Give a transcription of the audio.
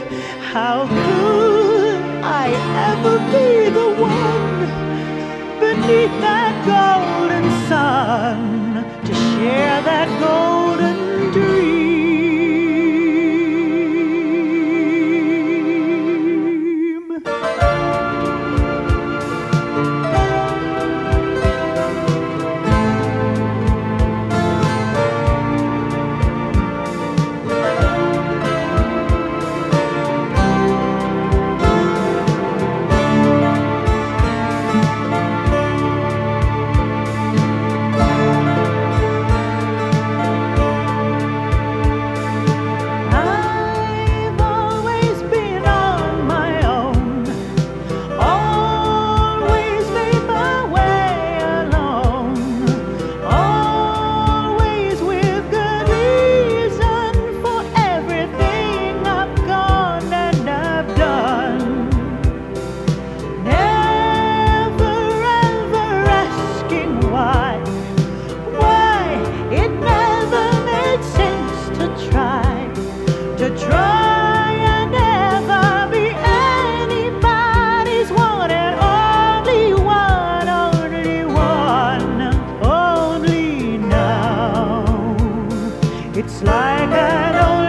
How could I ever be the one beneath that golden sun to share that golden dream? To try and ever be anybody's one and only one, only now. It's like I don't